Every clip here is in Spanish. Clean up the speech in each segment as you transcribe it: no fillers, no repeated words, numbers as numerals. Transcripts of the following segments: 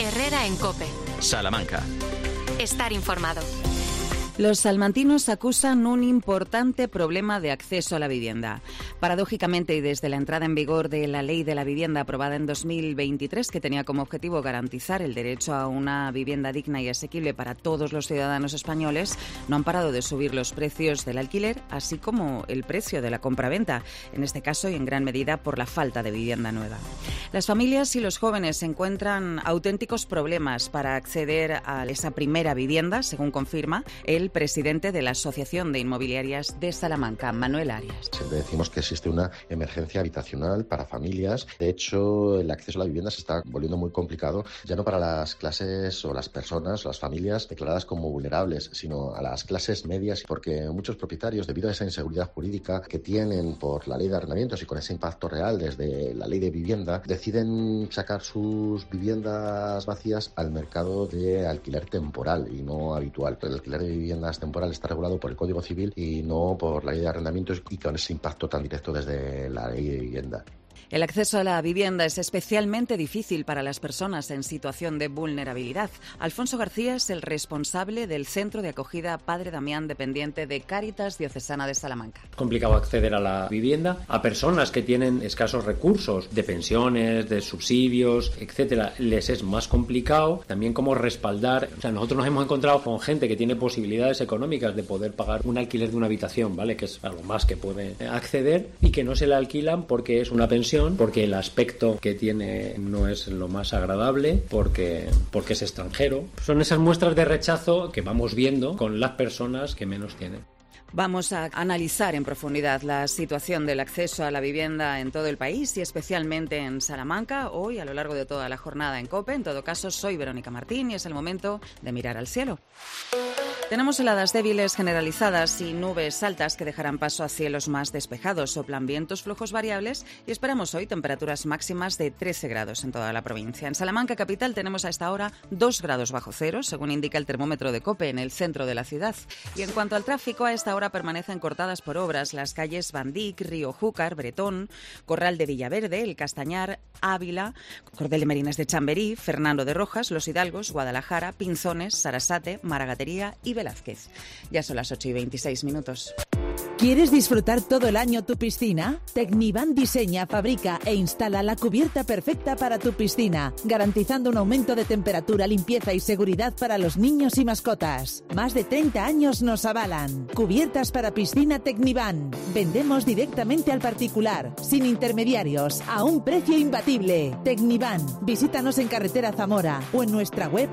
Herrera en COPE. Salamanca. Estar informado. Los salmantinos acusan un importante problema de acceso a la vivienda. Paradójicamente, y desde la entrada en vigor de la Ley de la Vivienda aprobada en 2023, que tenía como objetivo garantizar el derecho a una vivienda digna y asequible para todos los ciudadanos españoles, no han parado de subir los precios del alquiler, así como el precio de la compraventa, en este caso y en gran medida por la falta de vivienda nueva. Las familias y los jóvenes encuentran auténticos problemas para acceder a esa primera vivienda, según confirma el presidente de la Asociación de Inmobiliarias de Salamanca, Manuel Arias. Siempre decimos que existe una emergencia habitacional para familias. De hecho, el acceso a la vivienda se está volviendo muy complicado, ya no para las clases o las personas o las familias declaradas como vulnerables, sino a las clases medias, porque muchos propietarios, debido a esa inseguridad jurídica que tienen por la ley de arrendamientos y con ese impacto real desde la ley de vivienda, deciden sacar sus viviendas vacías al mercado de alquiler temporal y no habitual. El alquiler de viviendas temporal está regulado por el Código Civil y no por la ley de arrendamientos, y con ese impacto tan directo desde la ley de vivienda. El acceso a la vivienda es especialmente difícil para las personas en situación de vulnerabilidad. Alfonso García es el responsable del Centro de Acogida Padre Damián, dependiente de Cáritas Diocesana de Salamanca. Es complicado acceder a la vivienda a personas que tienen escasos recursos de pensiones, de subsidios, etcétera. Les es más complicado también cómo respaldar. O sea, nosotros nos hemos encontrado con gente que tiene posibilidades económicas de poder pagar un alquiler de una habitación, ¿vale? Que es algo más que puede acceder, y que no se le alquilan porque es una pensión, porque el aspecto que tiene no es lo más agradable, porque es extranjero. Son esas muestras de rechazo que vamos viendo con las personas que menos tienen. Vamos a analizar en profundidad la situación del acceso a la vivienda en todo el país y especialmente en Salamanca, hoy a lo largo de toda la jornada en COPE. En todo caso, soy Verónica Martín y es el momento de mirar al cielo. Tenemos heladas débiles generalizadas y nubes altas que dejarán paso a cielos más despejados. Soplan vientos flojos variables y esperamos hoy temperaturas máximas de 13 grados en toda la provincia. En Salamanca capital tenemos a esta hora 2 grados bajo cero, según indica el termómetro de COPE en el centro de la ciudad. Y en cuanto al tráfico, a esta hora permanecen cortadas por obras las calles Bandic, Río Júcar, Bretón, Corral de Villaverde, El Castañar, Ávila, Cordel de Merinas de Chamberí, Fernando de Rojas, Los Hidalgos, Guadalajara, Pinzones, Sarasate, Maragatería y Velázquez. Ya son las 8:26. ¿Quieres disfrutar todo el año tu piscina? Tecnivan diseña, fabrica e instala la cubierta perfecta para tu piscina, garantizando un aumento de temperatura, limpieza y seguridad para los niños y mascotas. Más de 30 años nos avalan. Cubiertas para piscina Tecnivan. Vendemos directamente al particular, sin intermediarios, a un precio imbatible. Tecnivan. Visítanos en carretera Zamora o en nuestra web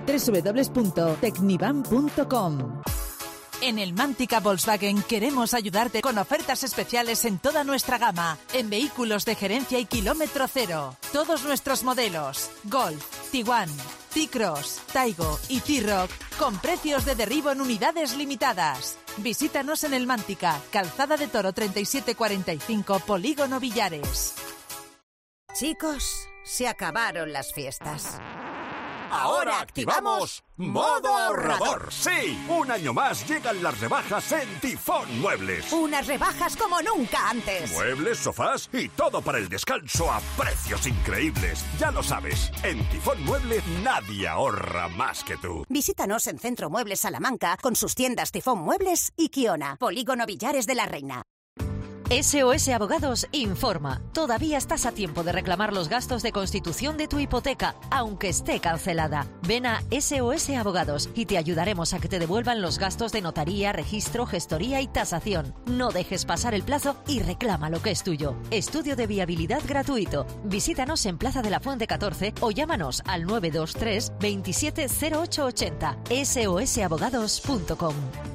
www.tecnivan.com. En el Mántica Volkswagen queremos ayudarte con ofertas especiales en toda nuestra gama, en vehículos de gerencia y kilómetro cero. Todos nuestros modelos, Golf, Tiguan, T-Cross, Taigo y T-Roc, con precios de derribo en unidades limitadas. Visítanos en el Mántica, Calzada de Toro 3745, Polígono Villares. Chicos, se acabaron las fiestas. Ahora activamos Modo Ahorrador. Sí, un año más llegan las rebajas en Tifón Muebles. Unas rebajas como nunca antes. Muebles, sofás y todo para el descanso a precios increíbles. Ya lo sabes, en Tifón Muebles nadie ahorra más que tú. Visítanos en Centro Muebles Salamanca con sus tiendas Tifón Muebles y Kiona, Polígono Villares de la Reina. SOS Abogados informa. Todavía estás a tiempo de reclamar los gastos de constitución de tu hipoteca, aunque esté cancelada. Ven a SOS Abogados y te ayudaremos a que te devuelvan los gastos de notaría, registro, gestoría y tasación. No dejes pasar el plazo y reclama lo que es tuyo. Estudio de viabilidad gratuito. Visítanos en Plaza de la Fuente 14 o llámanos al 923 27 0880. sosabogados.com.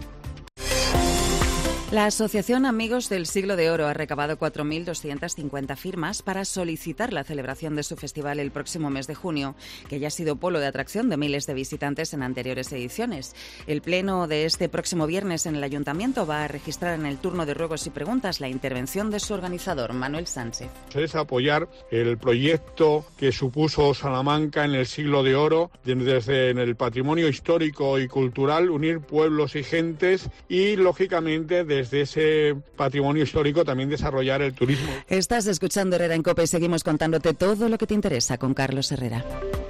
La Asociación Amigos del Siglo de Oro ha recabado 4.250 firmas para solicitar la celebración de su festival el próximo mes de junio, que ya ha sido polo de atracción de miles de visitantes en anteriores ediciones. El pleno de este próximo viernes en el Ayuntamiento va a registrar en el turno de ruegos y preguntas la intervención de su organizador, Manuel Sánchez. Es apoyar el proyecto que supuso Salamanca en el Siglo de Oro, desde en el patrimonio histórico y cultural, unir pueblos y gentes y, lógicamente, desde ese patrimonio histórico también desarrollar el turismo. Estás escuchando Herrera en COPE y seguimos contándote todo lo que te interesa con Carlos Herrera.